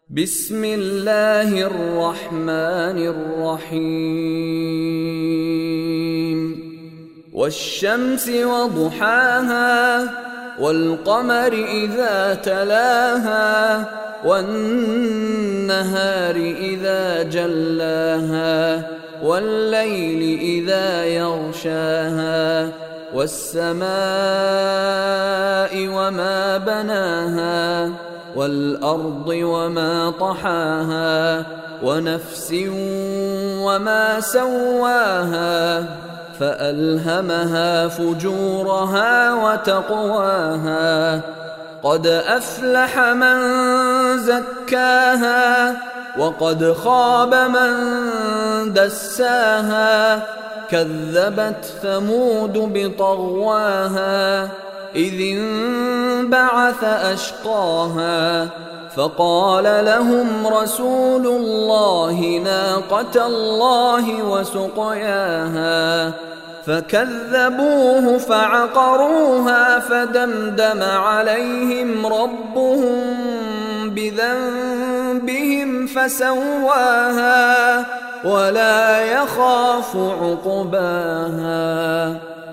بسم الله الرحمن الرحيم والشمس وضحاها والقمر إذا تلاها والنهار إذا جلاها والليل إذا يغشاها والسماء وما بناها والأرض وما طحاها ونفس وما سواها فألهمها فجورها وتقواها قد أفلح من زكاها وقد خاب من دساها كذبت ثمود بطغواها إذ انبعث أشقاها فقال لهم رسول الله ناقة الله وسقياها فكذبوه فعقروها فدمدم عليهم ربهم بذنبهم فسواها ولا يخاف عقباها